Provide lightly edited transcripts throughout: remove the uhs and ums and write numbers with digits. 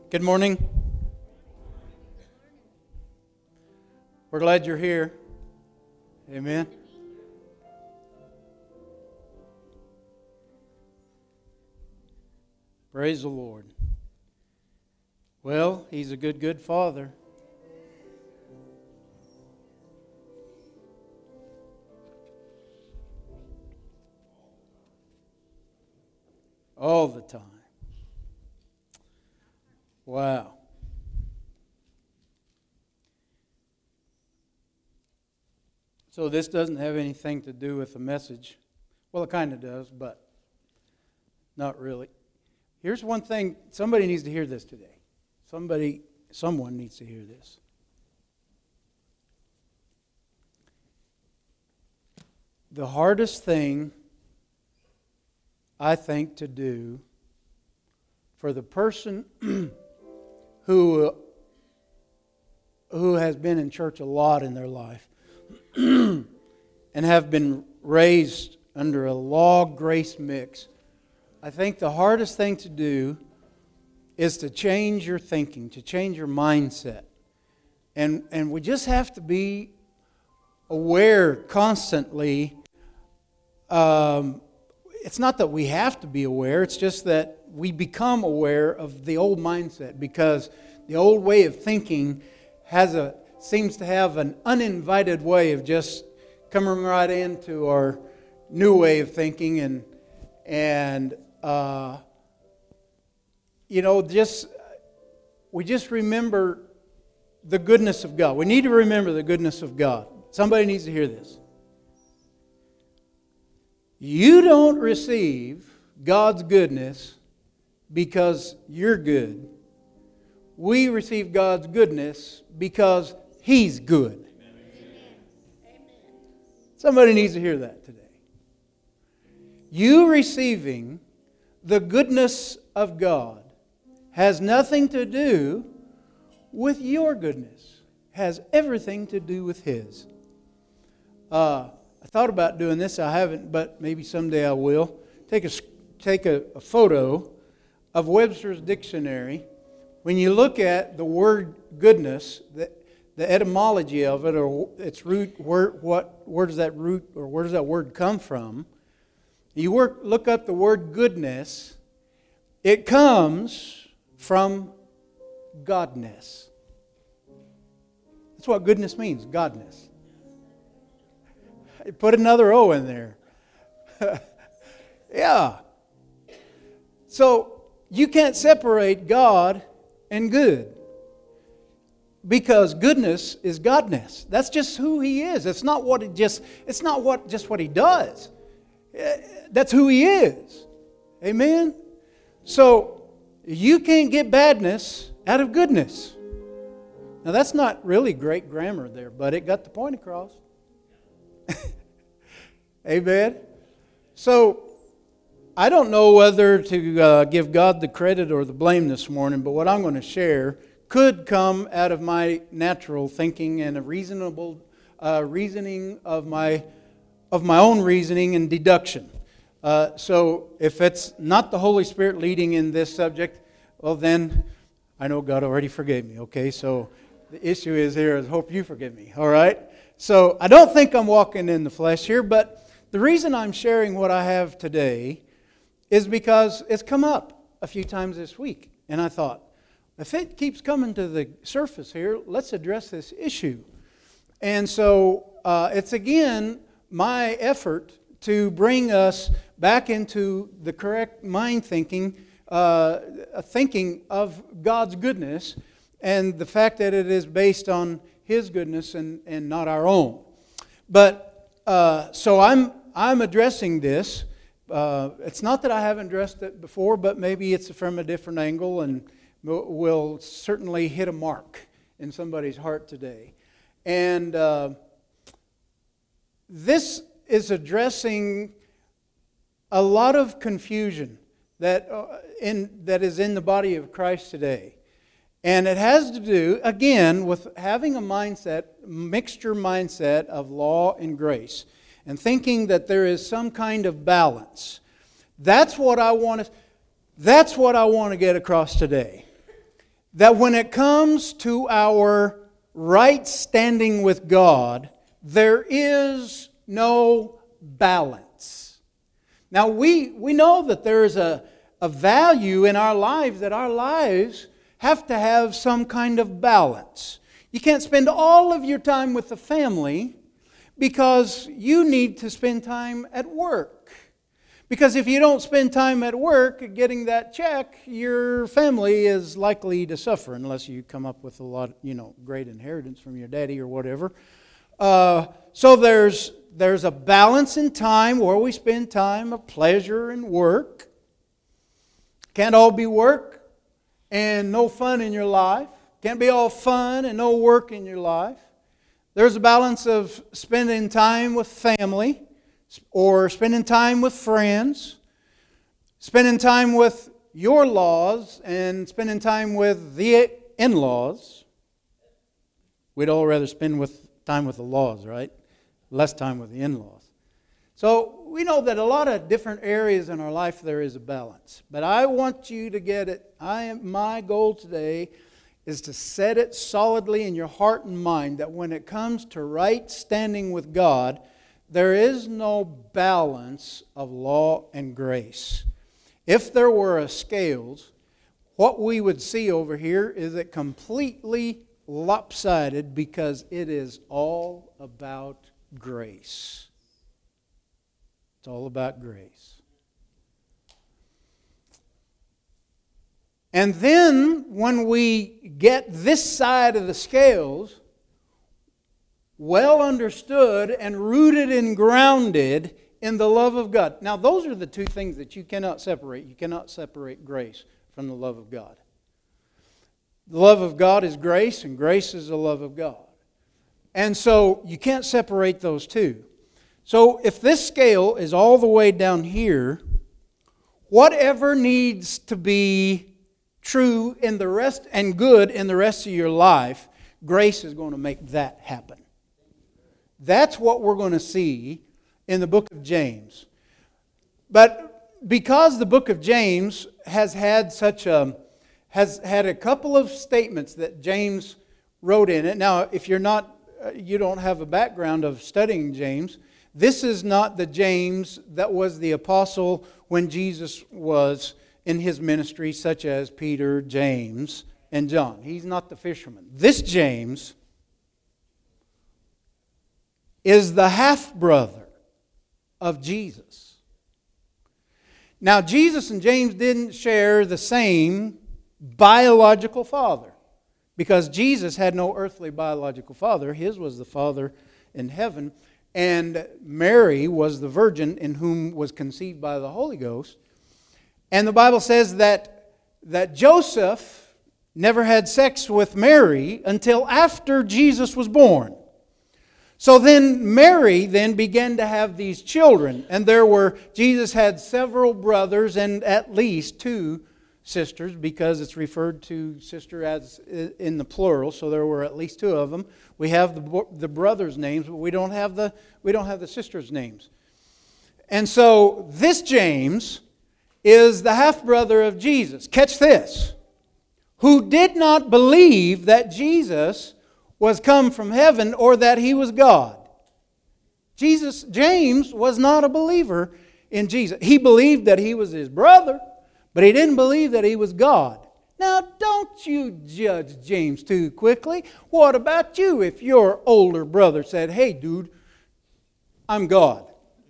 Good morning. We're glad you're here. Amen. Praise the Lord. Well, He's a good, good Father. All the time. Wow. So this doesn't have anything to do with the message. Well, it kind of does, but not really. Here's one thing. Somebody needs to hear this today. Someone needs to hear this. The hardest thing, I think, to do for the person who has been in church a lot in their life and have been raised under a law grace mix, I think the hardest thing to do is to change your thinking, to change your mindset. And we just have to be aware constantly. It's not that we have to be aware, it's just that we become aware of the old mindset, because the old way of thinking seems to have an uninvited way of just coming right into our new way of thinking, and we just remember the goodness of God. We need to remember the goodness of God. Somebody needs to hear this. You don't receive God's goodness because you're good. We receive God's goodness because He's good. Amen. Somebody needs to hear that today. You receiving the goodness of God has nothing to do with your goodness. It has everything to do with His. I thought about doing this. I haven't, but maybe someday I will. Take a photo of Webster's dictionary. When you look at the word goodness, the etymology of it, or its root, where does that root or where does that word come from? You look up the word goodness. It comes from godness. That's what goodness means, godness. Put another O in there. Yeah. So you can't separate God and good, because goodness is godness. That's just who He is. It's not what what He does. That's who He is. Amen. So you can't get badness out of goodness. Now that's not really great grammar there, but it got the point across. Amen. So I don't know whether to give God the credit or the blame this morning, but what I'm going to share could come out of my natural thinking and a reasonable reasoning of my own reasoning and deduction. So if it's not the Holy Spirit leading in this subject, well then I know God already forgave me. Okay, so the issue is here is hope you forgive me. All right. So I don't think I'm walking in the flesh here, but the reason I'm sharing what I have today is because it's come up a few times this week. And I thought, if it keeps coming to the surface here, let's address this issue. And so it's again my effort to bring us back into the correct mind thinking, thinking of God's goodness and the fact that it is based on His goodness and not our own. But so I'm addressing this. It's not that I haven't addressed it before, but maybe it's from a different angle and will certainly hit a mark in somebody's heart today. And this is addressing a lot of confusion that is in the body of Christ today. And it has to do, again, with having a mixture mindset of law and grace, and thinking that there is some kind of balance. That's what I want to get across today. that when it comes to our right standing with God, there is no balance. Now, we know that there is a value in our lives, that our lives have to have some kind of balance. You can't spend all of your time with the family because you need to spend time at work. Because if you don't spend time at work getting that check, your family is likely to suffer unless you come up with a lot, great inheritance from your daddy or whatever. So there's a balance in time where we spend time of pleasure and work. Can't all be work and no fun in your life. Can't be all fun and no work in your life. There's a balance of spending time with family or spending time with friends, spending time with your laws and spending time with the in-laws. We'd all rather spend time with the laws, right? Less time with the in-laws. So we know that a lot of different areas in our life there is a balance. But I want you to get it. My goal today is to set it solidly in your heart and mind that when it comes to right standing with God, there is no balance of law and grace. If there were a scales, what we would see over here is it completely lopsided because it is all about grace. It's all about grace. And then when we get this side of the scales well understood and rooted and grounded in the love of God. Now, those are the two things that you cannot separate. You cannot separate grace from the love of God. The love of God is grace, and grace is the love of God. And so you can't separate those two. So if this scale is all the way down here, whatever needs to be true in the rest and good in the rest of your life, grace is going to make that happen. That's what we're going to see in the book of James. But because the book of James has had a couple of statements that James wrote in it. Now, if you don't have a background of studying James, this is not the James that was the apostle when Jesus was in his ministry, such as Peter, James, and John. He's not the fisherman. This James is the half-brother of Jesus. Now, Jesus and James didn't share the same biological father because Jesus had no earthly biological father. His was the Father in heaven. And Mary was the virgin in whom was conceived by the Holy Ghost. And the Bible says that Joseph never had sex with Mary until after Jesus was born. So then Mary then began to have these children. And Jesus had several brothers and at least 2 sisters, because it's referred to sister as in the plural, so there were at least 2 of them. We have the brothers' names, but we don't have the sisters' names. And so this James is the half-brother of Jesus. Catch this. Who did not believe that Jesus was come from heaven or that he was God. James was not a believer in Jesus. He believed that he was his brother, but he didn't believe that he was God. Now, don't you judge James too quickly. What about you if your older brother said, "Hey, dude, I'm God"?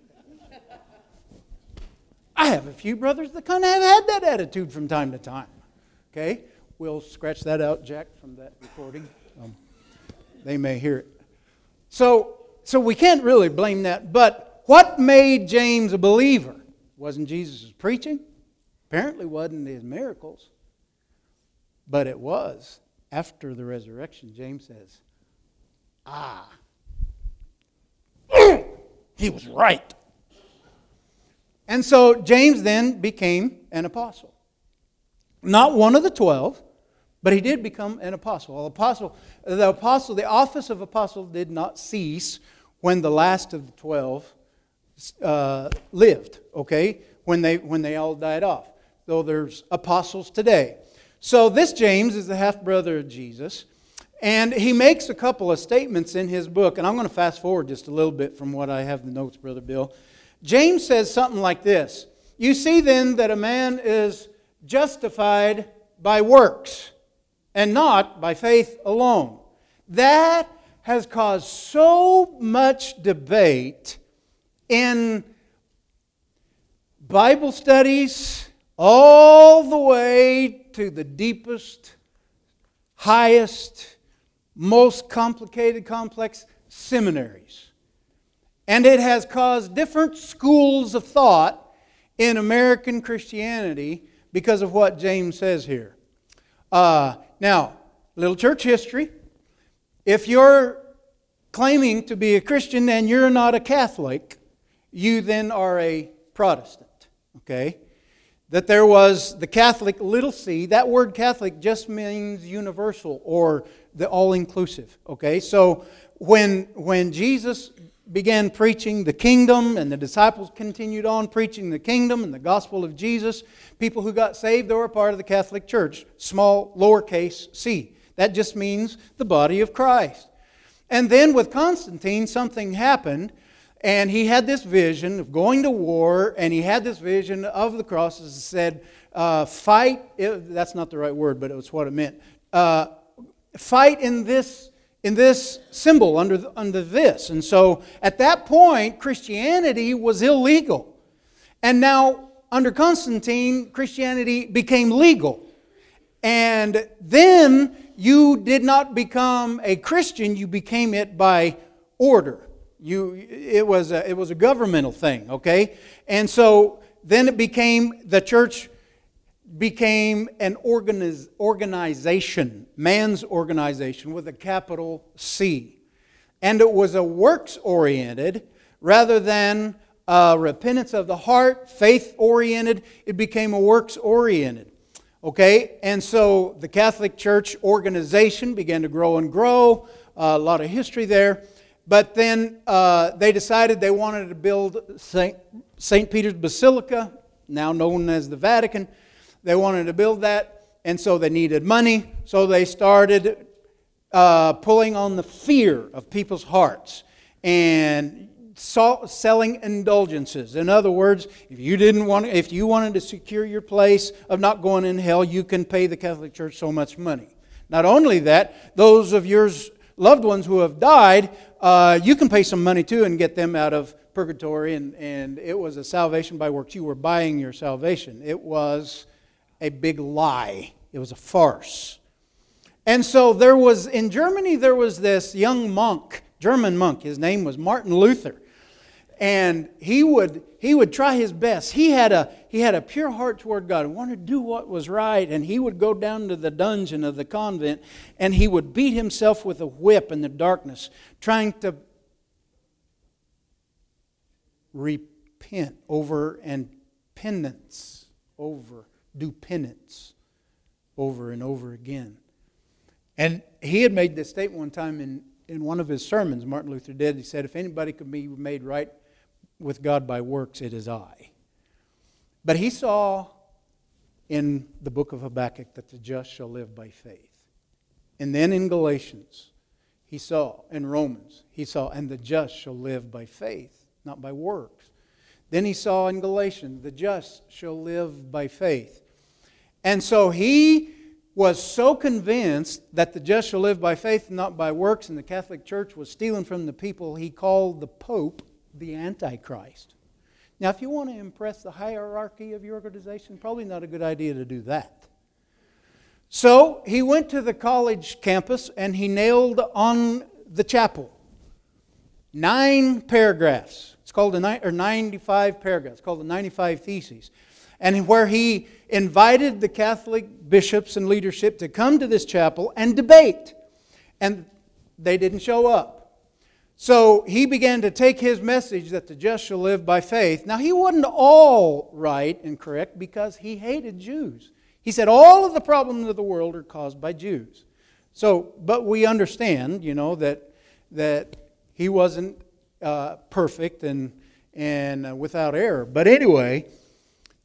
I have a few brothers that kind of have had that attitude from time to time. Okay? We'll scratch that out, Jack, from that recording. They may hear it. So we can't really blame that. But what made James a believer? Wasn't Jesus' preaching? Apparently wasn't his miracles. But it was. After the resurrection, James says, he was right. And so James then became an apostle. Not one of the 12, but he did become an apostle. The office of apostle did not cease when the last of the 12 lived, okay? When they all died off. Though there's apostles today. So this James is the half-brother of Jesus, and he makes a couple of statements in his book, and I'm going to fast forward just a little bit from what I have in the notes, Brother Bill. James says something like this: "You see then that a man is justified by works, and not by faith alone." That has caused so much debate in Bible studies all the way to the deepest, highest, most complicated, complex seminaries. And it has caused different schools of thought in American Christianity because of what James says here. Now, little church history. If you're claiming to be a Christian and you're not a Catholic, you then are a Protestant. Okay? That there was the Catholic little c. That word Catholic just means universal or the all-inclusive. Okay? So when Jesus began preaching the kingdom and the disciples continued on preaching the kingdom and the gospel of Jesus, people who got saved, they were part of the Catholic Church. Small, lowercase c. That just means the body of Christ. And then with Constantine, something happened, and he had this vision of going to war, and he had this vision of the cross that said, fight, that's not the right word, but it was what it meant. Fight in this symbol, under this. And so at that point, Christianity was illegal. And now, under Constantine, Christianity became legal. And then you did not become a Christian, you became it by order. It was a governmental thing, okay? And so then the church became an organization, man's organization with a capital C. And it was a works-oriented rather than repentance of the heart, faith-oriented. It became a works-oriented. Okay, and so the Catholic Church organization began to grow and grow. A lot of history there. But then they decided they wanted to build St. Peter's Basilica, now known as the Vatican. They wanted to build that, and so they needed money. So they started pulling on the fear of people's hearts and selling indulgences. In other words, if you wanted to secure your place of not going in hell, you can pay the Catholic Church so much money. Not only that, those of your loved ones who have died, you can pay some money too and get them out of purgatory. And it was a salvation by works. You were buying your salvation. It was a big lie. It was a farce. And so in Germany, there was this young monk, German monk. His name was Martin Luther. And he would try his best. He had a pure heart toward God. He wanted to do what was right. And he would go down to the dungeon of the convent and he would beat himself with a whip in the darkness, trying to repent over and do penance over and over again. And he had made this statement one time in one of his sermons, Martin Luther did. He said, if anybody could be made right with God by works, it is I. But he saw in the book of Habakkuk that the just shall live by faith. And then in Galatians, he saw, in Romans, he saw, and the just shall live by faith, not by works. Then he saw in Galatians, the just shall live by faith. And so he was so convinced that the just shall live by faith and not by works, and the Catholic Church was stealing from the people, he called the Pope the Antichrist. Now, if you want to impress the hierarchy of your organization, probably not a good idea to do that. So he went to the college campus and he nailed on the chapel 9 paragraphs. It's called 95 paragraphs. It's called the 95 Theses. And where he invited the Catholic bishops and leadership to come to this chapel and debate. And they didn't show up. So he began to take his message that the just shall live by faith. Now, he wasn't all right and correct because he hated Jews. He said all of the problems of the world are caused by Jews. So, but we understand, that he wasn't perfect and without error. But anyway,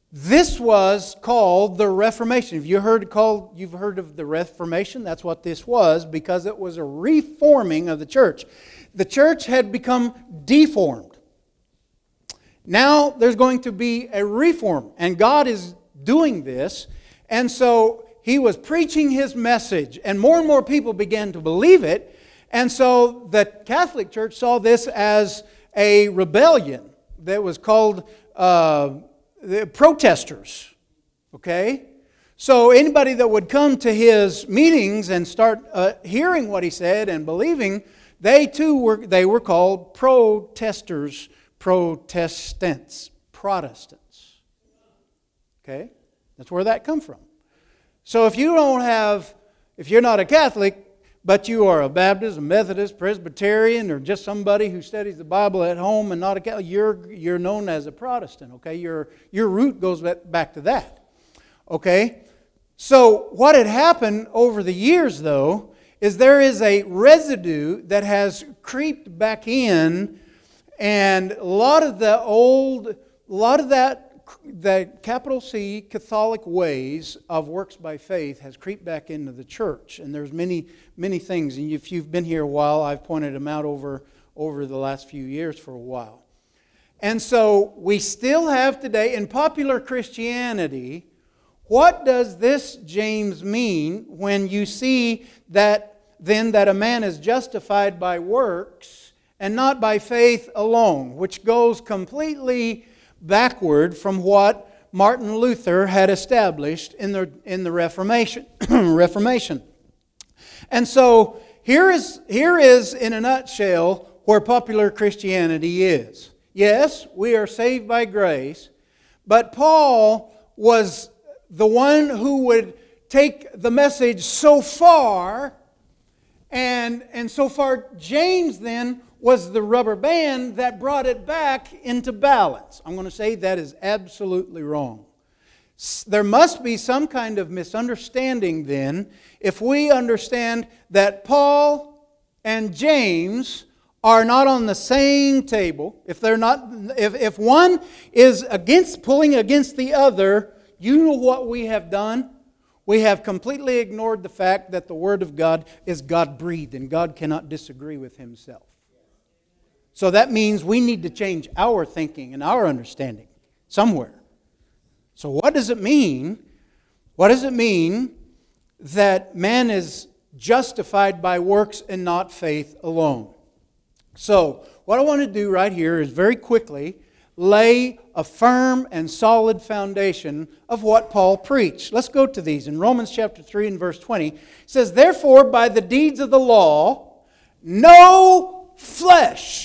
This was called the Reformation. Have you heard you've heard of the Reformation? That's what this was, because it was a reforming of the church. The church had become deformed. Now there's going to be a reform, and God is doing this. And so He was preaching His message, and more people began to believe it. And so the Catholic Church saw this as a rebellion that was called the protesters. Okay? So anybody that would come to his meetings and start hearing what he said and believing, they were called protesters, Protestants, Protestants. Okay? That's where that comes from. So if you're not a Catholic, but you are a Baptist, a Methodist, Presbyterian, or just somebody who studies the Bible at home and not a Catholic, you're known as a Protestant, okay? Your root goes back to that, okay? So what had happened over the years, though, is there is a residue that has creeped back in, and a lot of that the capital C Catholic ways of works by faith has creeped back into the church. And there's many things. And if you've been here a while, I've pointed them out over the last few years for a while. And so we still have today in popular Christianity, what does this, James, mean when you see that a man is justified by works and not by faith alone, which goes completely backward from what Martin Luther had established in the Reformation. And so here is in a nutshell where popular Christianity is. Yes, we are saved by grace, but Paul was the one who would take the message so far, and so far James then was the rubber band that brought it back into balance. I'm going to say that is absolutely wrong. There must be some kind of misunderstanding then if we understand that Paul and James are not on the same table. If one is pulling against the other, you know what we have done? We have completely ignored the fact that the Word of God is God-breathed and God cannot disagree with Himself. So that means we need to change our thinking and our understanding somewhere. So what does it mean? What does it mean that man is justified by works and not faith alone? So what I want to do right here is very quickly lay a firm and solid foundation of what Paul preached. Let's go to these. In Romans chapter 3 and verse 20, it says, "Therefore by the deeds of the law, no flesh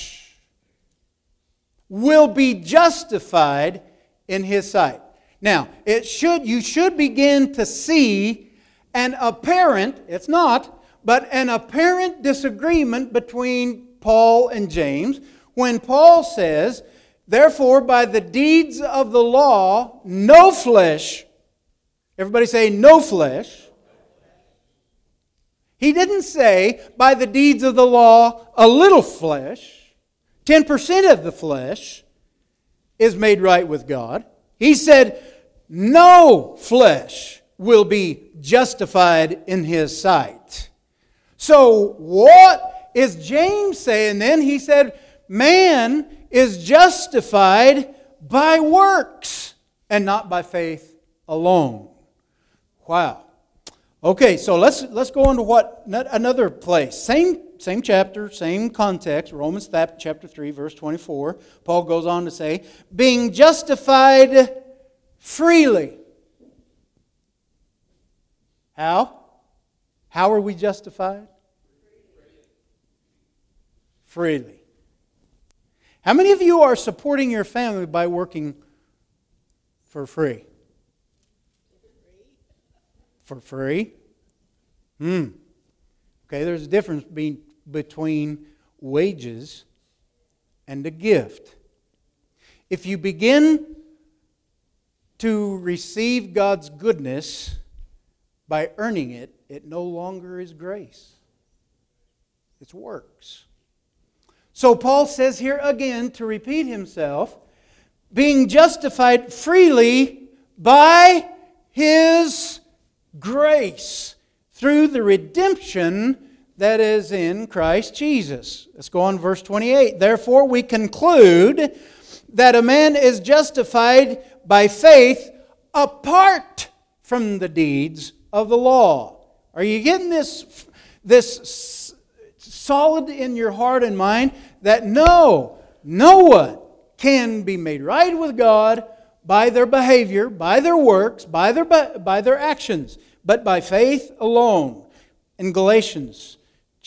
will be justified in His sight." Now, you should begin to see an apparent, it's not, but an apparent disagreement between Paul and James when Paul says, "Therefore, by the deeds of the law, no flesh," everybody say, no flesh. He didn't say, by the deeds of the law, a little flesh. 10% of the flesh is made right with God. He said, no flesh will be justified in His sight. So what is James saying then? He said, man is justified by works and not by faith alone. Wow. Okay, so let's go on to another place. Same chapter, same context, Romans chapter 3, verse 24. Paul goes on to say, being justified freely. How? How are we justified? Freely. How many of you are supporting your family by working for free? For free? Okay, there's a difference between wages and a gift. If you begin to receive God's goodness by earning it, it no longer is grace. It's works. So Paul says here again, to repeat himself, being justified freely by His grace through the redemption that is in Christ Jesus. Let's go on to verse 28. Therefore we conclude that a man is justified by faith apart from the deeds of the law. Are you getting this solid in your heart and mind? That no one can be made right with God by their behavior, by their works, by their actions, but by faith alone. In Galatians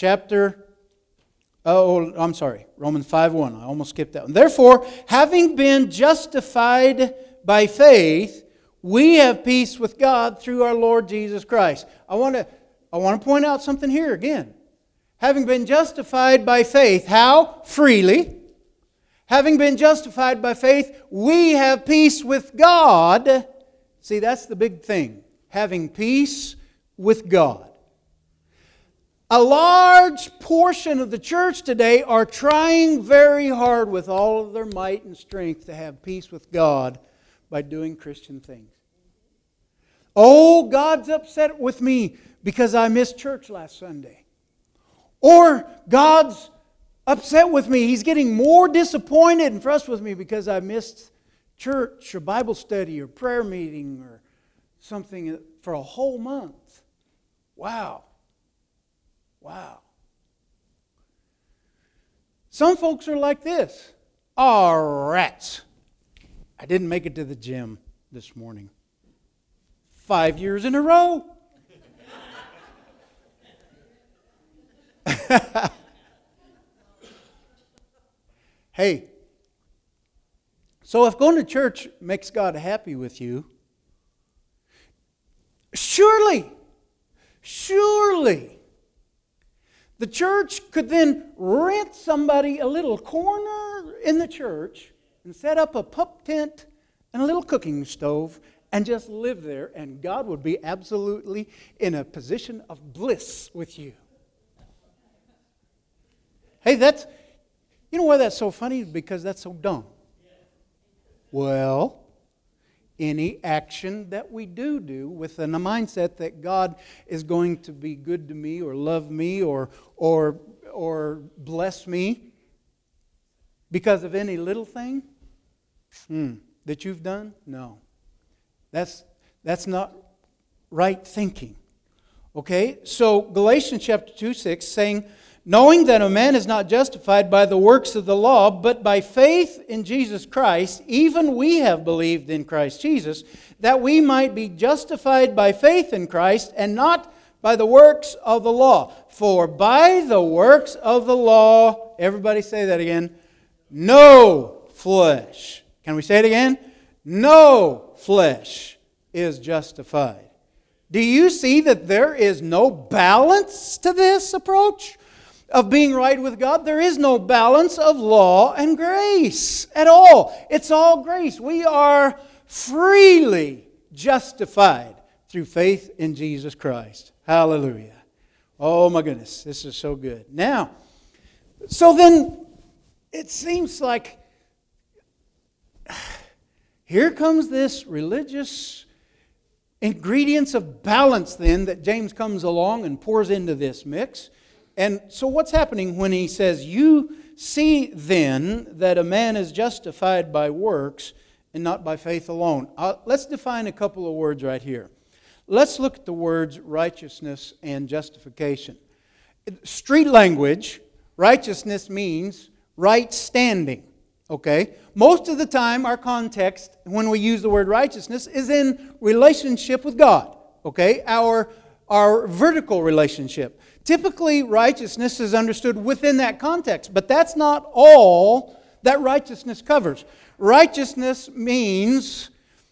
Romans 5:1. I almost skipped that one. Therefore, having been justified by faith, we have peace with God through our Lord Jesus Christ. I want to point out something here again. Having been justified by faith, how? Freely. Having been justified by faith, we have peace with God. See, that's the big thing. Having peace with God. A large portion of the church today are trying very hard with all of their might and strength to have peace with God by doing Christian things. Oh, God's upset with me because I missed church last Sunday. Or God's upset with me. He's getting more disappointed and frustrated with me because I missed church or Bible study or prayer meeting or something for a whole month. Wow. Some folks are like this. Oh, rats. I didn't make it to the gym this morning. 5 years in a row. Hey, so if going to church makes God happy with you, surely, the church could then rent somebody a little corner in the church and set up a pup tent and a little cooking stove and just live there, and God would be absolutely in a position of bliss with you. Hey, you know why that's so funny? Because that's so dumb. Well, any action that we do with a mindset that God is going to be good to me or love me or bless me because of any little thing that you've done? No. That's not right thinking. Okay? So Galatians chapter 2:6 saying, knowing that a man is not justified by the works of the law, but by faith in Jesus Christ, even we have believed in Christ Jesus, that we might be justified by faith in Christ and not by the works of the law. For by the works of the law, everybody say that again, no flesh. Can we say it again? No flesh is justified. Do you see that there is no balance to this approach of being right with God? There is no balance of law and grace at all. It's all grace. We are freely justified through faith in Jesus Christ. Hallelujah. Oh my goodness, this is so good. Now, so then it seems like here comes this religious ingredients of balance then that James comes along and pours into this mix. And so what's happening when he says, you see then that a man is justified by works and not by faith alone? Let's define a couple of words right here. Let's look at the words righteousness and justification. Street language, righteousness means right standing. Okay? Most of the time, our context, when we use the word righteousness, is in relationship with God. Okay? Our vertical relationship. Typically, righteousness is understood within that context, but that's not all that righteousness covers. Righteousness means,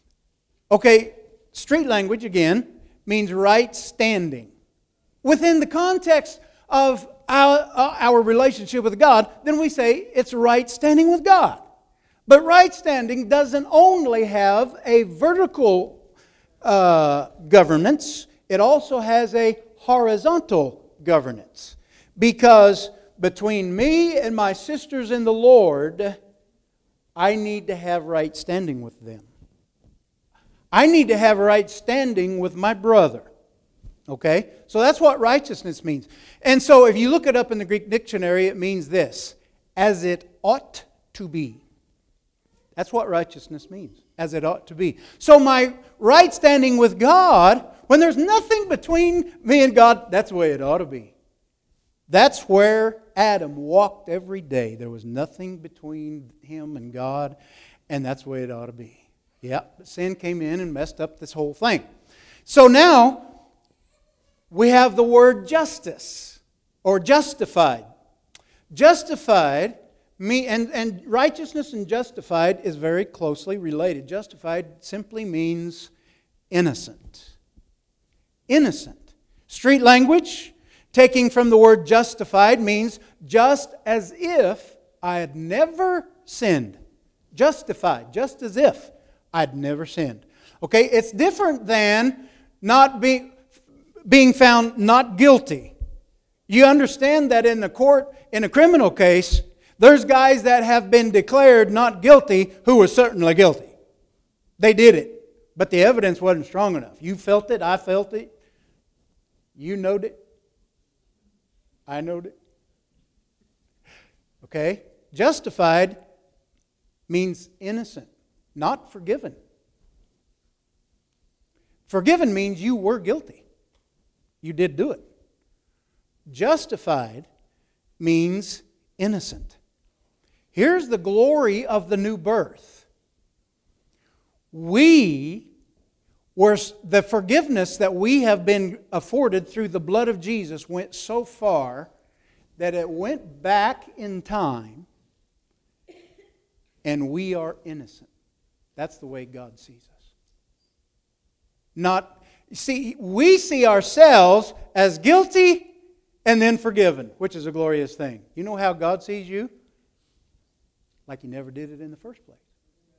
street language again, means right standing. Within the context of our relationship with God, then we say it's right standing with God. But right standing doesn't only have a vertical governance, it also has a horizontal governance. Because between me and my sisters in the Lord, I need to have right standing with them. I need to have right standing with my brother. Okay? So that's what righteousness means. And so if you look it up in the Greek dictionary, it means this: as it ought to be. That's what righteousness means, as it ought to be. So my right standing with God, when there's nothing between me and God, that's the way it ought to be. That's where Adam walked every day. There was nothing between him and God, and that's the way it ought to be. Yeah, but sin came in and messed up this whole thing. So now, we have the word justice, or justified. Justified, and righteousness and justified is very closely related. Justified simply means innocent. Innocent. Street language, taking from the word justified, means just as if I had never sinned. Justified, just as if I'd never sinned. Okay, it's different than not being found not guilty. You understand that in the court, in a criminal case, there's guys that have been declared not guilty who were certainly guilty. They did it, but the evidence wasn't strong enough. You felt it, I felt it, you knowed it, I knowed it. Okay? Justified means innocent, not forgiven. Forgiven means you were guilty. You did do it. Justified means innocent. Here's the glory of the new birth. The forgiveness that we have been afforded through the blood of Jesus went so far that it went back in time, and we are innocent. That's the way God sees us. We see ourselves as guilty and then forgiven, which is a glorious thing. You know how God sees you? Like He never did it in the first place.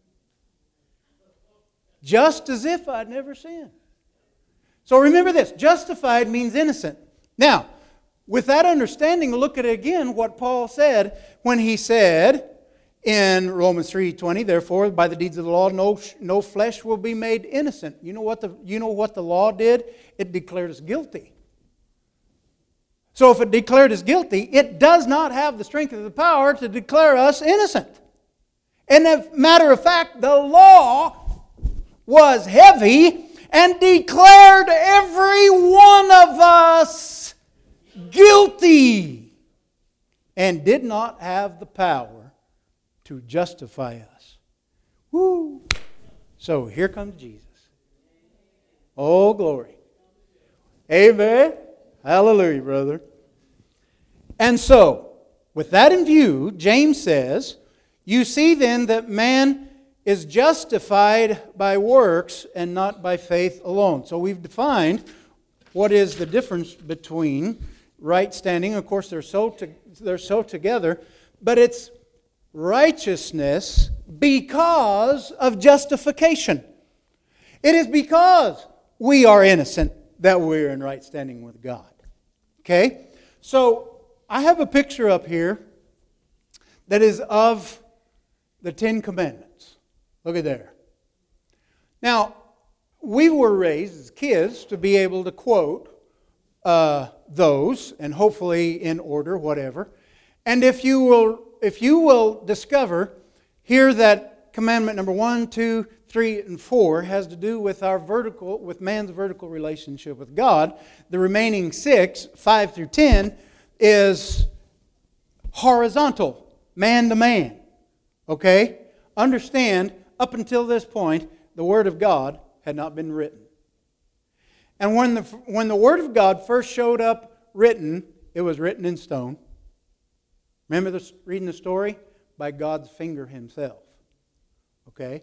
Just as if I'd never sinned. So remember this, justified means innocent. Now, with that understanding, look at again what Paul said when he said in Romans 3:20, therefore, by the deeds of the law, no flesh will be made innocent. You know what the law did? It declared us guilty. So if it declared us guilty, it does not have the strength of the power to declare us innocent. And as a matter of fact, the law was heavy and declared every one of us guilty and did not have the power to justify us. Woo! So here comes Jesus. Oh, glory. Amen. Hallelujah, brother. And so, with that in view, James says, you see then that man is justified by works and not by faith alone. So we've defined what is the difference between right standing. Of course, they're so together, but it's righteousness because of justification. It is because we are innocent that we're in right standing with God. Okay? So, I have a picture up here that is of the Ten Commandments. Look at there. Now, we were raised as kids to be able to quote those, and hopefully in order, whatever. And if you will discover here that commandment number 1, 2, 3, and 4 has to do with man's vertical relationship with God. The remaining 6, 5 through 10, is horizontal, man to man. Okay? Understand, up until this point, the Word of God had not been written. And when the Word of God first showed up written, it was written in stone. Remember reading the story? By God's finger Himself. Okay?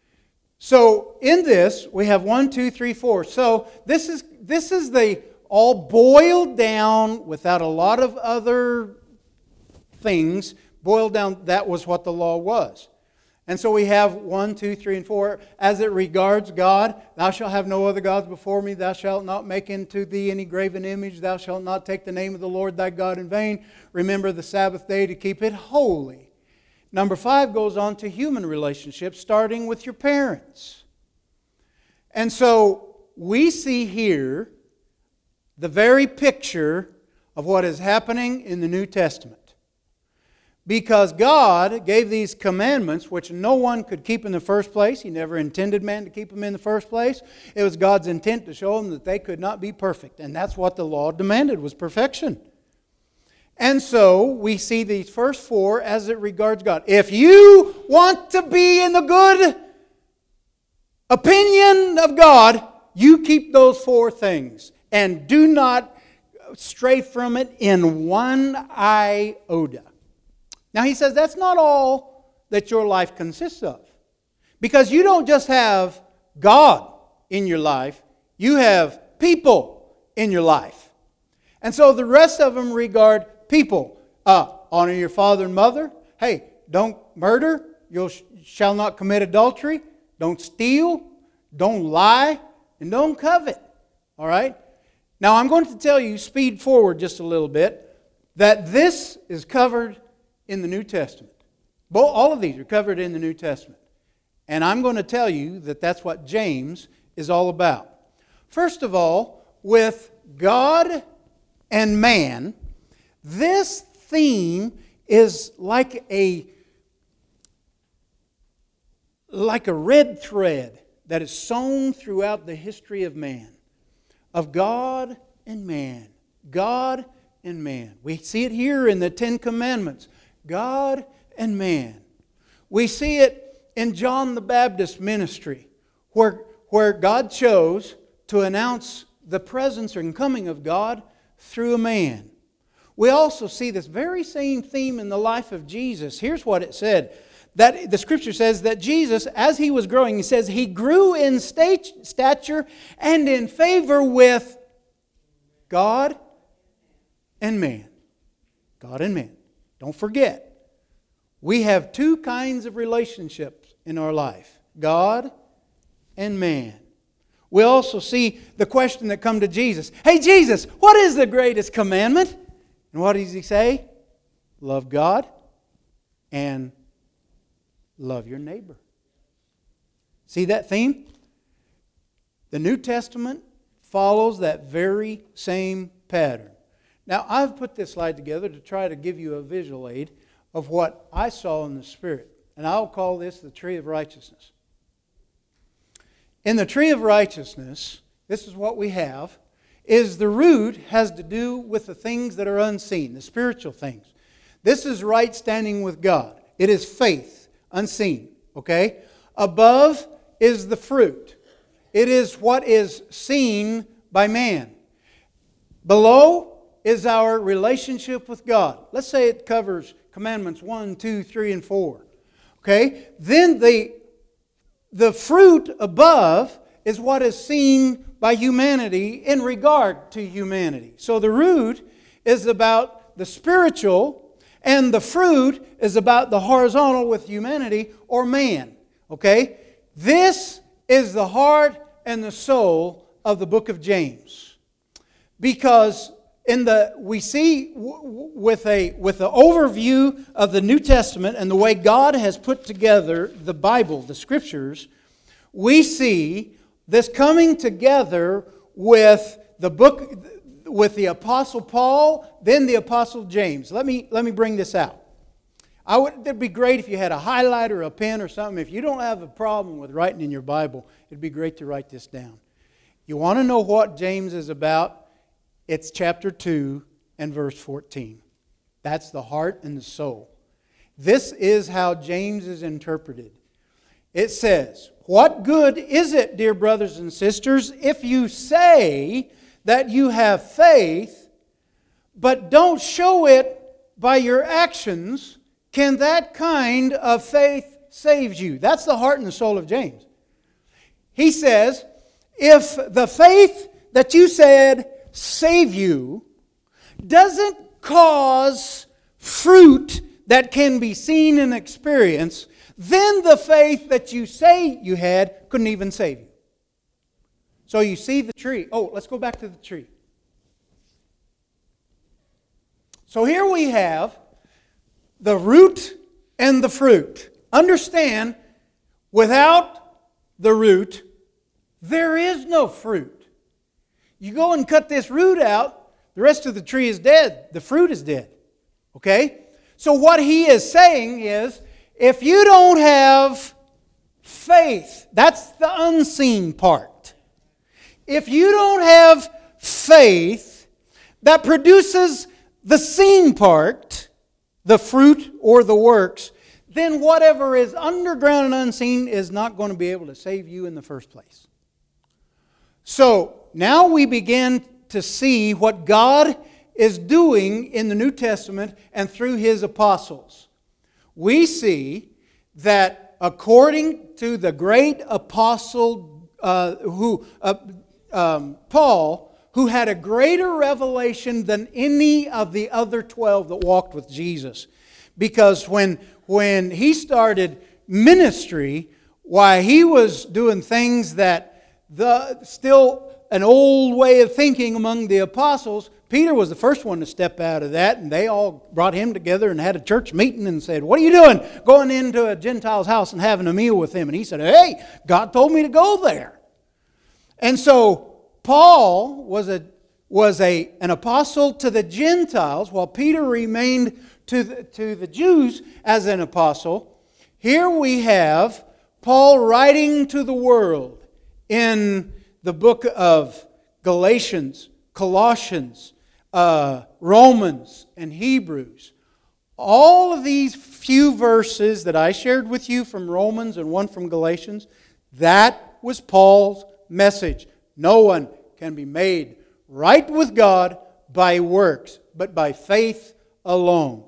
So, in this, we have 1, 2, 3, 4. So, this is the all boiled down, without a lot of other things, boiled down, that was what the law was. And so we have 1, 2, 3, and 4. As it regards God, thou shalt have no other gods before me. Thou shalt not make unto thee any graven image. Thou shalt not take the name of the Lord thy God in vain. Remember the Sabbath day to keep it holy. Number 5 goes on to human relationships, starting with your parents. And so we see here the very picture of what is happening in the New Testament. Because God gave these commandments, which no one could keep in the first place. He never intended man to keep them in the first place. It was God's intent to show them that they could not be perfect. And that's what the law demanded, was perfection. And so we see these first four as it regards God. If you want to be in the good opinion of God, you keep those four things. And do not stray from it in one iota. Now he says that's not all that your life consists of. Because you don't just have God in your life, you have people in your life. And so the rest of them regard people. Honor your father and mother. Hey, don't murder. You shall not commit adultery. Don't steal. Don't lie. And don't covet. All right? Now I'm going to tell you, speed forward just a little bit, that this is covered in the New Testament. All of these are covered in the New Testament. And I'm going to tell you that that's what James is all about. First of all, with God and man, this theme is like a red thread that is sewn throughout the history of man. Of God and man. God and man. We see it here in the Ten Commandments. God and man. We see it in John the Baptist's ministry, where God chose to announce the presence and coming of God through a man. We also see this very same theme in the life of Jesus. Here's what it said. That the Scripture says that Jesus, as He was growing, He says He grew in stature and in favor with God and man. God and man. Don't forget, we have two kinds of relationships in our life. God and man. We also see the question that come to Jesus. Hey Jesus, what is the greatest commandment? And what does He say? Love God and love your neighbor. See that theme? The New Testament follows that very same pattern. Now, I've put this slide together to try to give you a visual aid of what I saw in the Spirit. And I'll call this the tree of righteousness. In the tree of righteousness, this is what we have, is the root has to do with the things that are unseen, the spiritual things. This is right standing with God. It is faith, unseen. Okay? Above is the fruit. It is what is seen by man. Below is our relationship with God. Let's say it covers commandments 1, 2, 3, and 4. Okay? Then the fruit above is what is seen by humanity in regard to humanity. So the root is about the spiritual, and the fruit is about the horizontal with humanity or man. Okay? This is the heart and the soul of the book of James. Because we see with the overview of the New Testament and the way God has put together the Bible, the Scriptures, we see this coming together with the book, with the Apostle Paul, then the Apostle James. Let me bring this out. It'd be great if you had a highlighter or a pen or something. If you don't have a problem with writing in your Bible, it'd be great to write this down. You want to know what James is about? It's chapter 2 and verse 14. That's the heart and the soul. This is how James is interpreted. It says, "What good is it, dear brothers and sisters, if you say that you have faith, but don't show it by your actions? Can that kind of faith save you?" That's the heart and the soul of James. He says, if the faith that you said save you doesn't cause fruit that can be seen and experienced, then the faith that you say you had couldn't even save you. So you see the tree. Oh, let's go back to the tree. So here we have the root and the fruit. Understand, without the root, there is no fruit. You go and cut this root out, the rest of the tree is dead. The fruit is dead. Okay? So what he is saying is, if you don't have faith, that's the unseen part. If you don't have faith that produces the seen part, the fruit or the works, then whatever is underground and unseen is not going to be able to save you in the first place. So now we begin to see what God is doing in the New Testament and through His apostles. We see that according to the great apostle Paul, who had a greater revelation than any of the other 12 that walked with Jesus. Because when he started ministry, why he was doing things that still an old way of thinking among the apostles. Peter was the first one to step out of that, and they all brought him together and had a church meeting and said, "What are you doing going into a Gentile's house and having a meal with him?" And he said, "Hey, God told me to go there." And so Paul was an apostle to the Gentiles, while Peter remained to the Jews as an apostle. Here we have Paul writing to the world in the book of Galatians, Colossians, Romans, and Hebrews. All of these few verses that I shared with you from Romans and one from Galatians, that was Paul's message. No one can be made right with God by works, but by faith alone.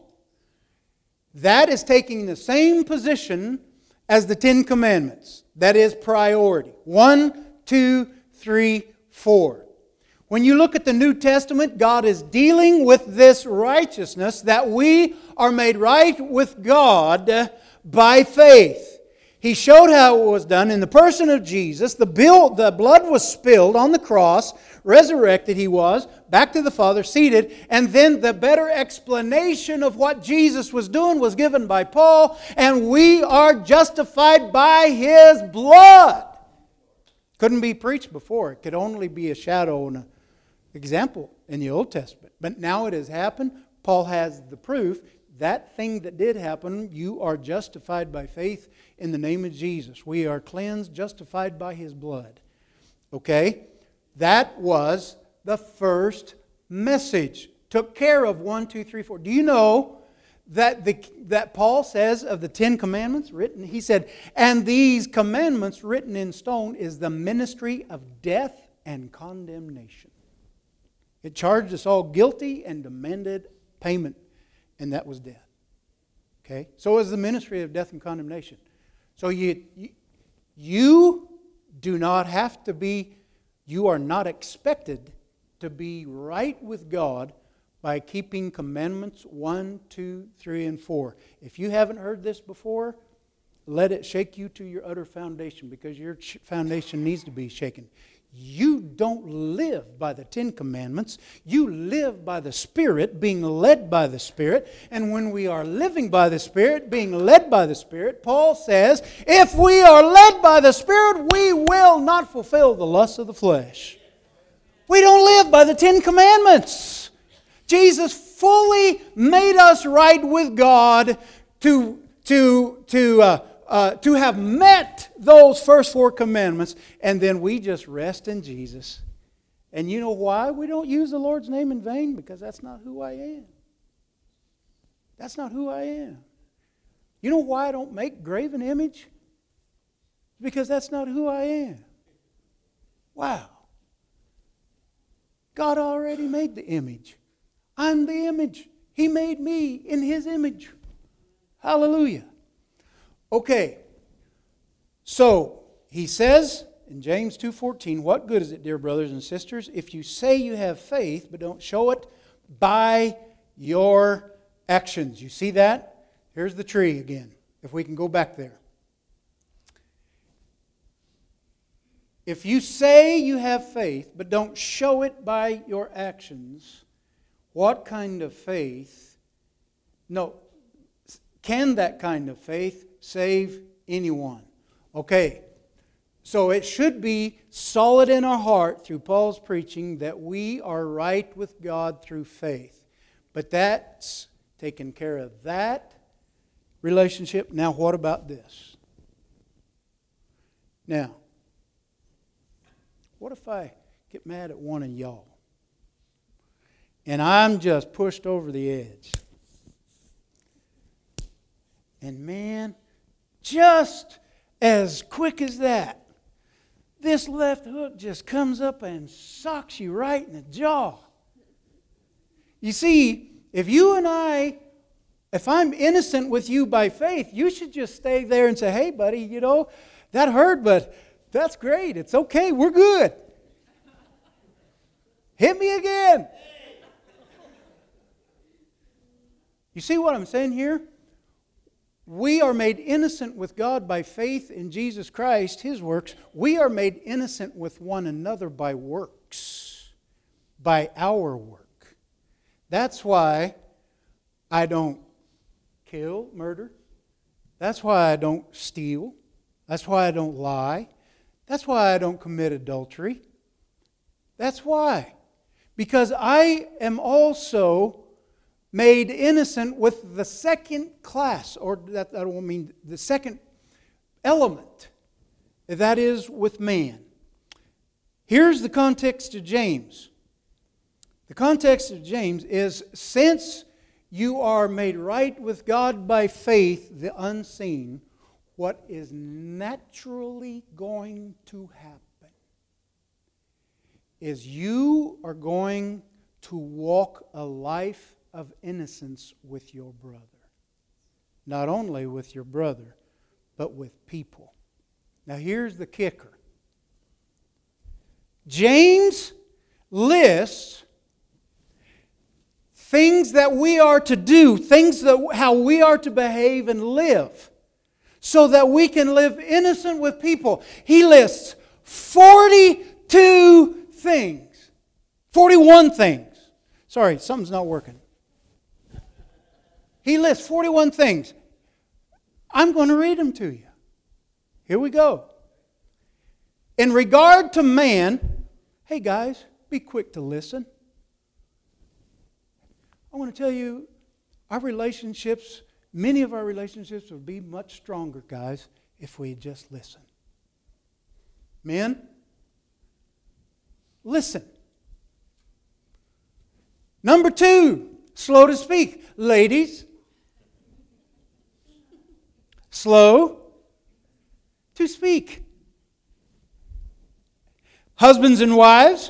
That is taking the same position as the Ten Commandments. That is priority. 1, 2, 3, 4. When you look at the New Testament, God is dealing with this righteousness that we are made right with God by faith. He showed how it was done in the person of Jesus. The blood was spilled on the cross, resurrected He was, back to the Father, seated, and then the better explanation of what Jesus was doing was given by Paul, and we are justified by His blood. Couldn't be preached before. It could only be a shadow and an example in the Old Testament. But now it has happened. Paul has the proof. That thing that did happen, you are justified by faith in the name of Jesus. We are cleansed, justified by His blood. Okay? That was the first message. Took care of 1, 2, 3, 4. Do you know that Paul says of the 10 commandments written, he said, "And these commandments written in stone is the ministry of death and condemnation." It charged us all guilty and demanded payment, and that was death. Okay? So it was the ministry of death and condemnation. So you do not have to be, you are not expected to be right with God by keeping commandments 1, 2, 3, and 4. If you haven't heard this before, let it shake you to your utter foundation, because your foundation needs to be shaken. You don't live by the 10 commandments. You live by the Spirit, being led by the Spirit. And when we are living by the Spirit, being led by the Spirit, Paul says, if we are led by the Spirit, we will not fulfill the lusts of the flesh. We don't live by the 10 commandments. Jesus fully made us right with God to have met those first 4 commandments, and then we just rest in Jesus. And you know why we don't use the Lord's name in vain? Because that's not who I am. That's not who I am. You know why I don't make graven image? Because that's not who I am. Wow. God already made the image. I'm the image. He made me in His image. Hallelujah. Okay, so he says in James 2:14, "What good is it, dear brothers and sisters, if you say you have faith but don't show it by your actions?" You see that? Here's the tree again, if we can go back there. If you say you have faith but don't show it by your actions, what kind of faith? No, can that kind of faith save anyone? Okay, So it should be solid in our heart through Paul's preaching that we are right with God through faith. But that's taken care of that relationship. Now what about this? Now, what if I get mad at one of y'all? And I'm just pushed over the edge. And man, just as quick as that, this left hook just comes up and socks you right in the jaw. You see, if I'm innocent with you by faith, you should just stay there and say, hey, buddy, that hurt, but that's great. It's okay. We're good. Hit me again. You see what I'm saying here? We are made innocent with God by faith in Jesus Christ, His works. We are made innocent with one another by works, by our work. That's why I don't kill, murder. That's why I don't steal. That's why I don't lie. That's why I don't commit adultery. That's why. Because I am also made innocent with the second class, or that I don't mean the second element, that is with man. Here's the context of James. The context of James is, since you are made right with God by faith, the unseen, what is naturally going to happen is you are going to walk a life of innocence with your brother. Not only with your brother, but with people. Now here's the kicker. James lists things that we are to do, how we are to behave and live, so that we can live innocent with people. He lists 42 things. 41 things. Sorry, something's not working. He lists 41 things. I'm going to read them to you. Here we go. In regard to man, hey guys, be quick to listen. I want to tell you, many of our relationships would be much stronger, guys, if we just listen. Men, listen. Number 2, slow to speak. Ladies, slow to speak. Husbands and wives,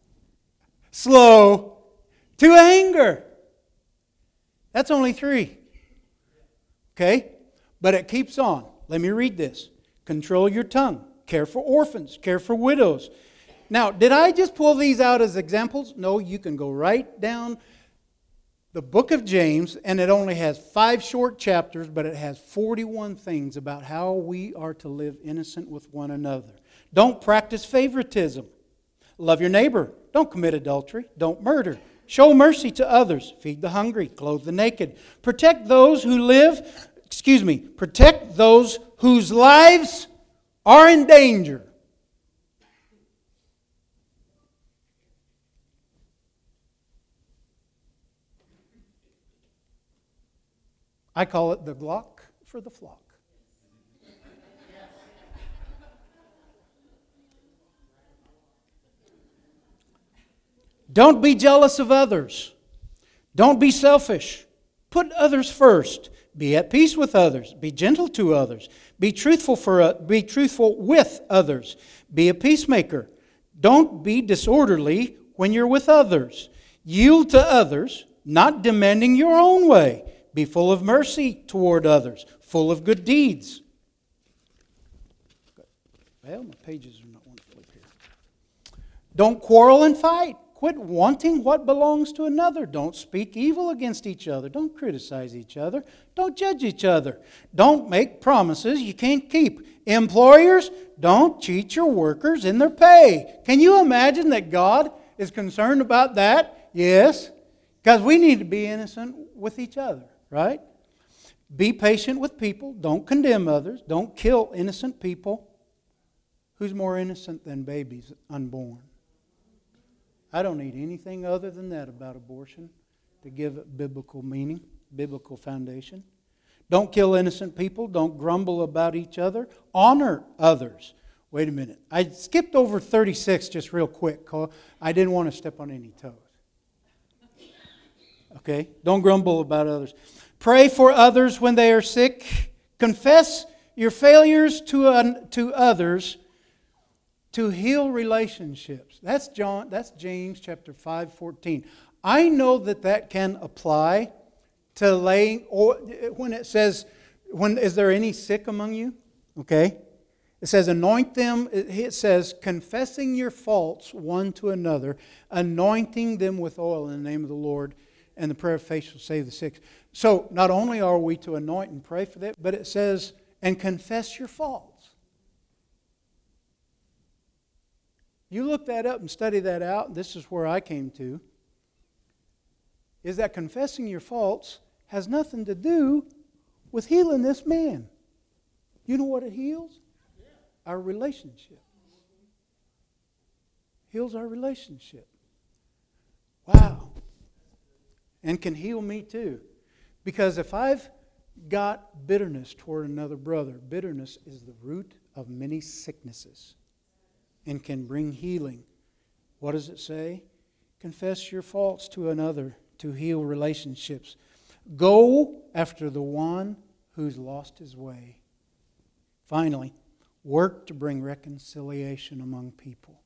slow to anger. That's only 3. Okay? But it keeps on. Let me read this. Control your tongue. Care for orphans. Care for widows. Now, did I just pull these out as examples? No, you can go right down the book of James, and it only has 5 short chapters, but it has 41 things about how we are to live innocent with one another. Don't practice favoritism. Love your neighbor. Don't commit adultery. Don't murder. Show mercy to others. Feed the hungry. Clothe the naked. Protect those whose lives are in danger. I call it the Glock for the flock. Don't be jealous of others. Don't be selfish. Put others first. Be at peace with others. Be gentle to others. Be truthful with others. Be a peacemaker. Don't be disorderly when you're with others. Yield to others, not demanding your own way. Be full of mercy toward others, full of good deeds. Well, my pages are not one to flip here. Don't quarrel and fight. Quit wanting what belongs to another. Don't speak evil against each other. Don't criticize each other. Don't judge each other. Don't make promises you can't keep. Employers, don't cheat your workers in their pay. Can you imagine that God is concerned about that? Yes. Because we need to be innocent with each other, right? Be patient with people. Don't condemn others. Don't kill innocent people. Who's more innocent than babies unborn? I don't need anything other than that about abortion to give it biblical meaning, biblical foundation. Don't kill innocent people. Don't grumble about each other. Honor others. Wait a minute. I skipped over 36 just real quick. I didn't want to step on any toes. Okay? Don't grumble about others. Pray for others when they are sick. Confess your failures to others to heal relationships. That's James chapter 5:14. I know that can apply to laying, or when it says, is there any sick among you? Okay. It says, anoint them. It says, confessing your faults one to another, anointing them with oil in the name of the Lord, and the prayer of faith shall save the sick. So, not only are we to anoint and pray for that, but it says, and confess your faults. You look that up and study that out, and this is where I came to, is that confessing your faults has nothing to do with healing this man. You know what it heals? Our relationship. Heals our relationship. Wow. And can heal me too. Because if I've got bitterness toward another brother, bitterness is the root of many sicknesses and can bring healing. What does it say? Confess your faults to another to heal relationships. Go after the one who's lost his way. Finally, work to bring reconciliation among people.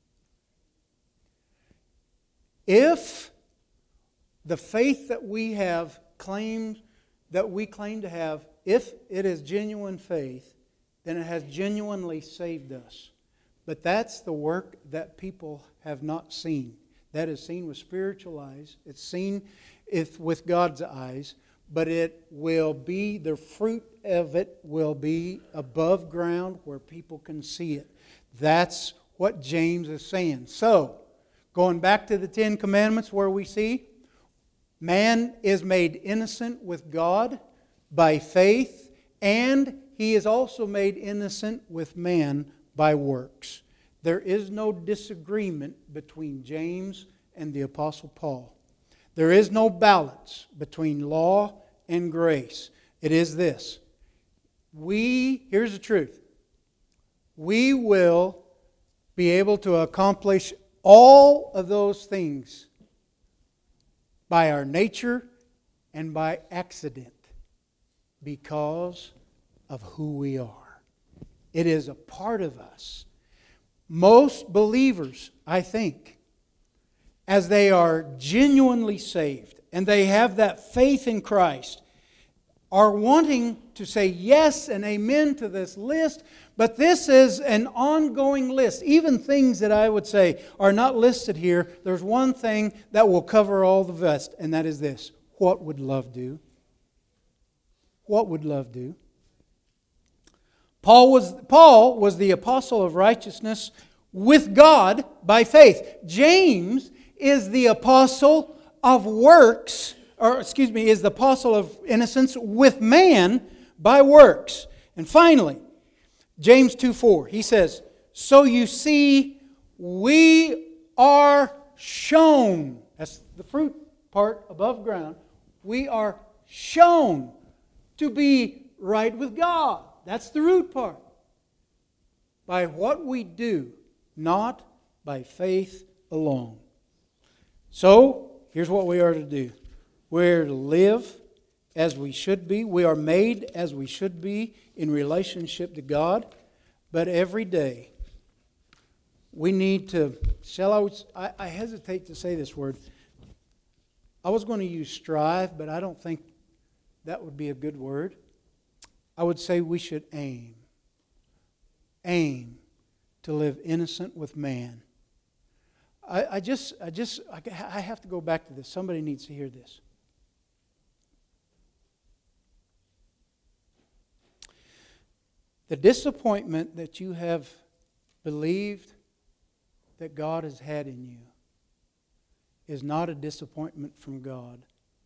If the faith that we have claimed, that we claim to have, if it is genuine faith, then it has genuinely saved us. But that's the work that people have not seen. That is seen with spiritual eyes. It's seen with God's eyes. But it will be, the fruit of it will be above ground where people can see it. That's what James is saying. So, going back to the Ten Commandments where we see, man is made innocent with God by faith, and he is also made innocent with man by works. There is no disagreement between James and the Apostle Paul. There is no balance between law and grace. It is this. Here's the truth. We will be able to accomplish all of those things by our nature and by accident because of who we are. It is a part of us. Most believers, I think, as they are genuinely saved and they have that faith in Christ, are wanting to say yes and amen to this list, but this is an ongoing list. Even things that I would say are not listed here, there's one thing that will cover all the rest, and that is this. What would love do? What would love do? Paul was the apostle of righteousness with God by faith. James is the apostle of works, is the apostle of innocence with man by works. And finally, James 2:4, he says, so you see, we are shown, that's the fruit part above ground, we are shown to be right with God. That's the root part. By what we do, not by faith alone. So, here's what we are to do. We're to live as we should be. We are made as we should be in relationship to God. But every day, we need to, I hesitate to say this word. I was going to use strive, but I don't think that would be a good word. I would say we should aim. Aim to live innocent with man. I have to go back to this. Somebody needs to hear this. The disappointment that you have believed that God has had in you is not a disappointment from God.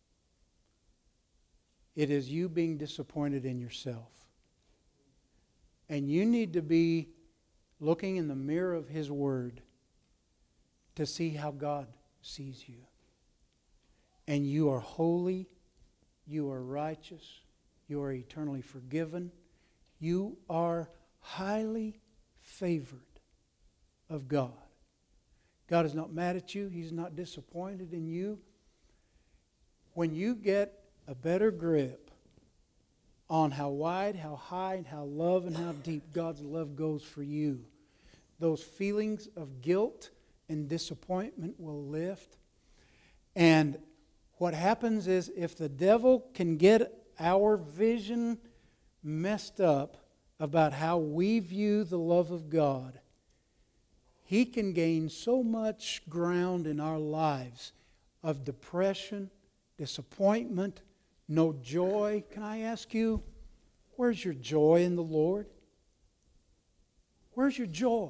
It is you being disappointed in yourself. And you need to be looking in the mirror of His Word to see how God sees you. And you are holy, you are righteous, you are eternally forgiven, you are highly favored of God. God is not mad at you. He's not disappointed in you. When you get a better grip on how wide, how high, and how love and how deep God's love goes for you, those feelings of guilt and disappointment will lift. And what happens is, if the devil can get our vision messed up about how we view the love of God, he can gain so much ground in our lives of depression, disappointment, no joy. Can I ask you, where's your joy in the Lord? Where's your joy?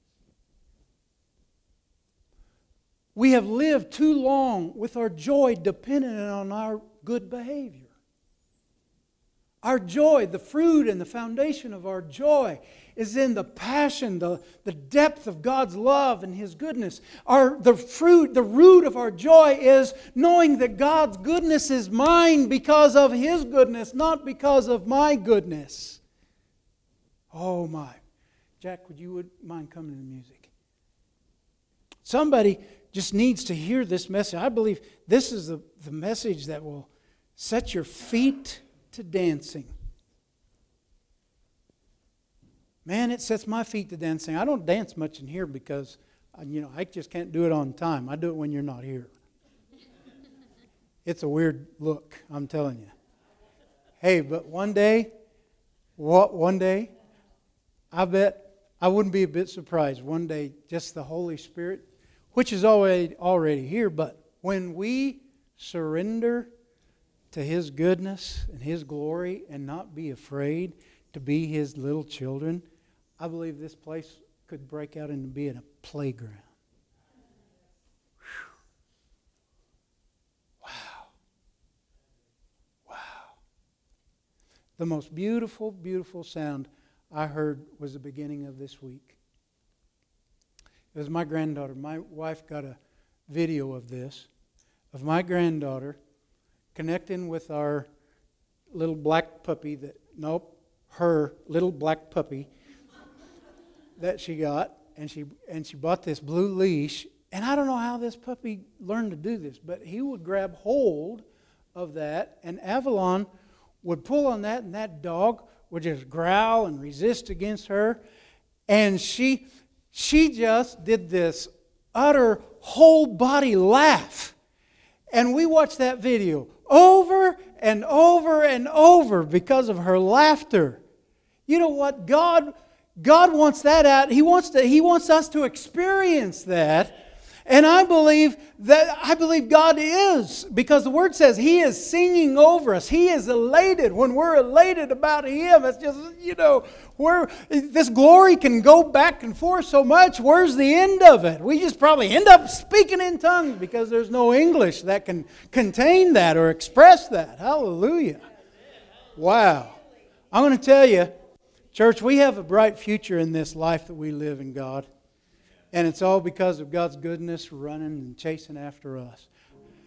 We have lived too long with our joy dependent on our good behavior. Our joy, the fruit and the foundation of our joy, is in the passion, the depth of God's love and His goodness. The root of our joy is knowing that God's goodness is mine because of His goodness, not because of my goodness. Oh my. Jack, would you mind coming to the music? Somebody just needs to hear this message. I believe this is the message that will set your feet to dancing. Man, it sets my feet to dancing. I don't dance much in here because, I just can't do it on time. I do it when you're not here. It's a weird look, I'm telling you. Hey, but one day, I bet I wouldn't be a bit surprised. One day, just the Holy Spirit, which is already here, but when we surrender to His goodness and His glory and not be afraid to be His little children, I believe this place could break out into being a playground. Whew. Wow. The most beautiful, beautiful sound I heard was the beginning of this week. It was my granddaughter. My wife got a video of this, of my granddaughter connecting with our little black puppy her little black puppy that she got, and she bought this blue leash, and I don't know how this puppy learned to do this, but he would grab hold of that, and Avalon would pull on that, and that dog would just growl and resist against her, and she just did this utter whole body laugh. And we watched that video over and over and over because of her laughter. You know what? God wants that out. He wants us to experience that. And I believe God is, because the Word says He is singing over us. He is elated. When we're elated about Him, it's just, this glory can go back and forth so much. Where's the end of it? We just probably end up speaking in tongues because there's no English that can contain that or express that. Hallelujah. Wow. I'm going to tell you, church, we have a bright future in this life that we live in God. And it's all because of God's goodness running and chasing after us.